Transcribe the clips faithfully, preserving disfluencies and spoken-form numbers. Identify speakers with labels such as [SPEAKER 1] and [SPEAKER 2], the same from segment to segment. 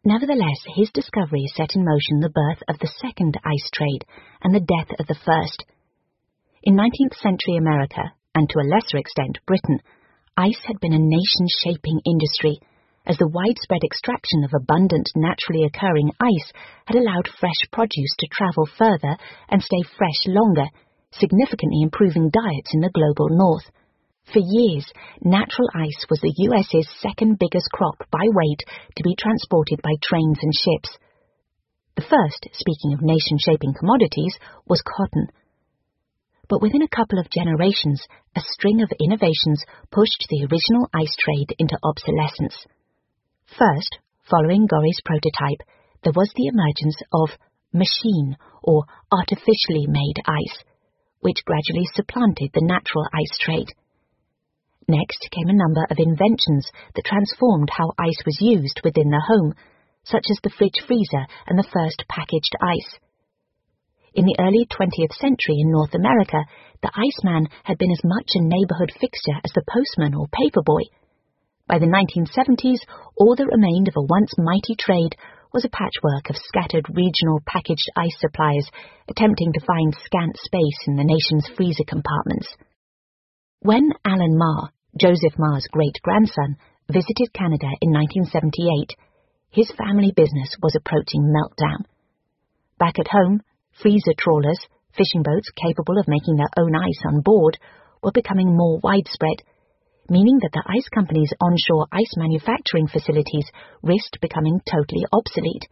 [SPEAKER 1] Nevertheless, his discovery set in motion the birth of the second ice trade and the death of the first. In nineteenth century America, and to a lesser extent Britain, ice had been a nation-shaping industry, as the widespread extraction of abundant naturally occurring ice had allowed fresh produce to travel further and stay fresh longer, significantly improving diets in the global north. For years, natural ice was the U S's second biggest crop by weight to be transported by trains and ships. The first, speaking of nation-shaping commodities, was cotton. But within a couple of generations, a string of innovations pushed the original ice trade into obsolescence. First, following Gorrie's prototype, there was the emergence of machine or artificially made ice, which gradually supplanted the natural ice trade. Next came a number of inventions that transformed how ice was used within the home, such as the fridge freezer and the first packaged ice. In the early twentieth century in North America, the Iceman had been as much a neighborhood fixture as the postman or paperboy. By the nineteen seventies, all that remained of a once mighty trade was a patchwork of scattered regional packaged ice suppliers attempting to find scant space in the nation's freezer compartments. When Alan Marr, Joseph Marr's great-grandson, visited Canada in nineteen seventy-eight, his family business was approaching meltdown. Back at home, freezer trawlers, fishing boats capable of making their own ice on board, were becoming more widespread, meaning that the ice company's onshore ice manufacturing facilities risked becoming totally obsolete.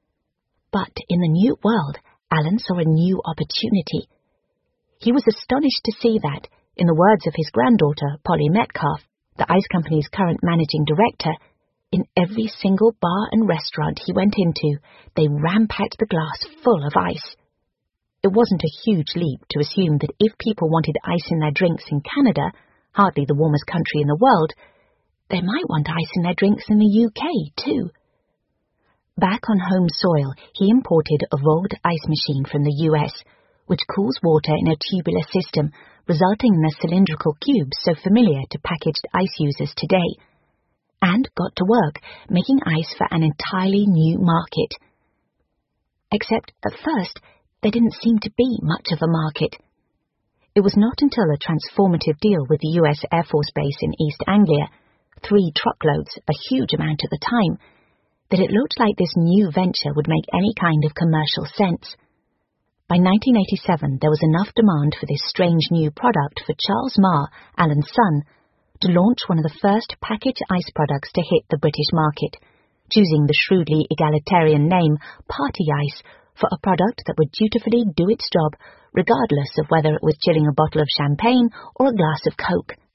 [SPEAKER 1] But in the new world, Alan saw a new opportunity. He was astonished to see that, in the words of his granddaughter, Polly Metcalf, the ice company's current managing director, in every single bar and restaurant he went into, they ram-packed the glass full of ice. It wasn't a huge leap to assume that if people wanted ice in their drinks in Canada, hardly the warmest country in the world, they might want ice in their drinks in the U K, too. Back on home soil, he imported a Vogt ice machine from the U S, which cools water in a tubular system, resulting in the cylindrical cubes so familiar to packaged ice users today, and got to work making ice for an entirely new market. Except, at first, there didn't seem to be much of a market. It was not until a transformative deal with the U S Air Force Base in East Anglia, three truckloads, a huge amount at the time, that it looked like this new venture would make any kind of commercial sense. By nineteen eighty-seven, there was enough demand for this strange new product for Charles Marr, Alan's son, to launch one of the first packaged ice products to hit the British market, choosing the shrewdly egalitarian name Party Ice for a product that would dutifully do its job regardless of whether it was chilling a bottle of champagne or a glass of Coke.